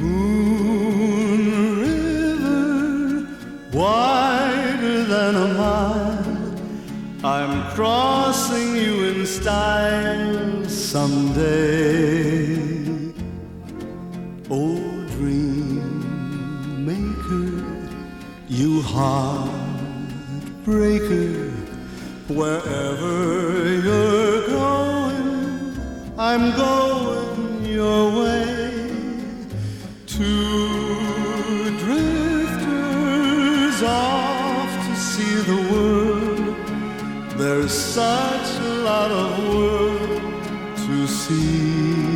Moon River, wider than a mile, I'm crossing you in style someday. Oh, dream maker, you heartbreaker, wherever you're going, I'm going your way. Two drifters off to see the world. There's such a lot of world to see.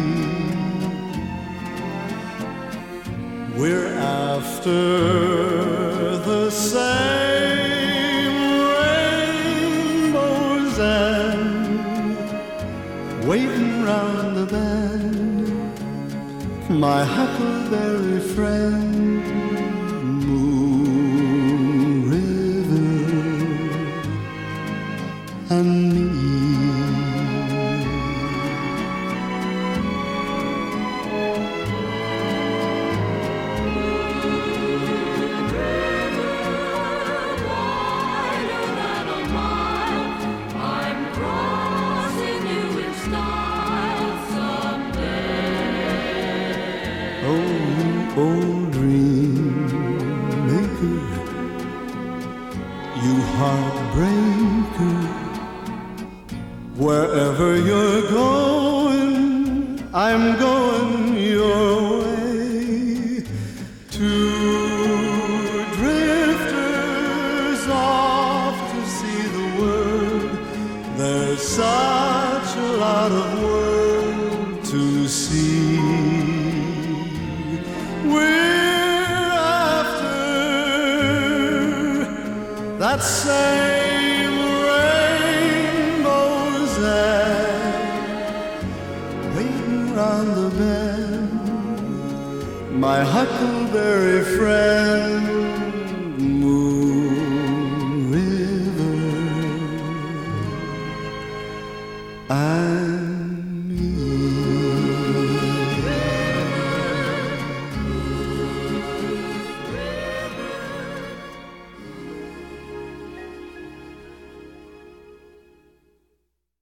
We're after the same rainbow's end, waiting round the bend, my huckleberry friend. Moon River and me. Oh, dream maker, you heartbreaker, wherever you're going, I'm going your way. Two drifters off to see the world. There's such a lot of world to see. We're after that same rainbow's end, waiting round the bend, my huckleberry friend.